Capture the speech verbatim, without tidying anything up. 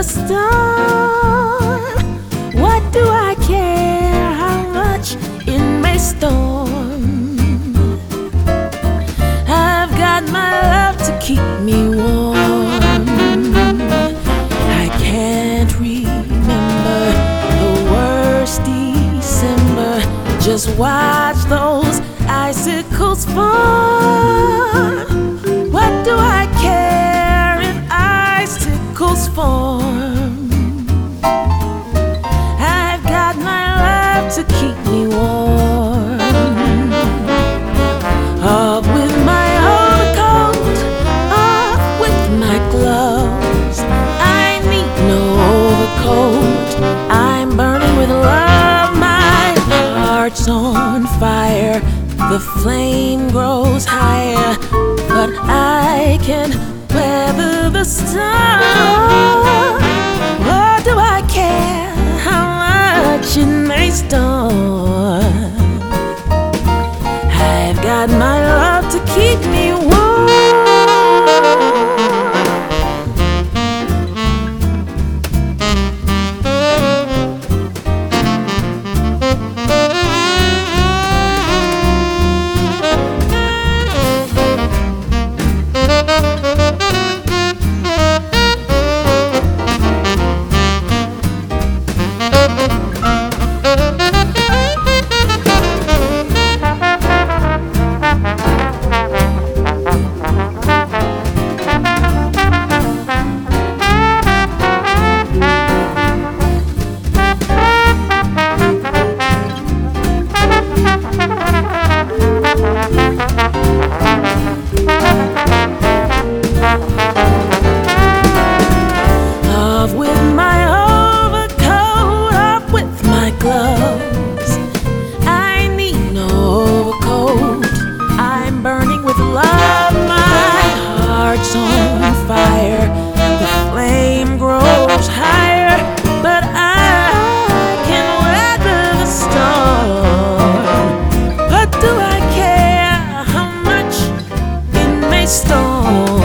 the storm. What do I care how much it may storm? I've got my love to keep me warm. I can't remember the worst December. Just watch those icicles fall. What do I care if icicles form? I've got my love to keep me warm. Off with my overcoat, off with my gloves. I need no overcoat. I'm burning with love. My heart's on fire. The flame grows higher, but I can weather the storm. What do I care how much it may storm? I've got my love to keep me warm. Off with my overcoat, off with my gloves. I need no overcoat. I'm burning with love. My heart's on fire. The flame grows higher, but I can weather the storm. What do I care how much it may storm?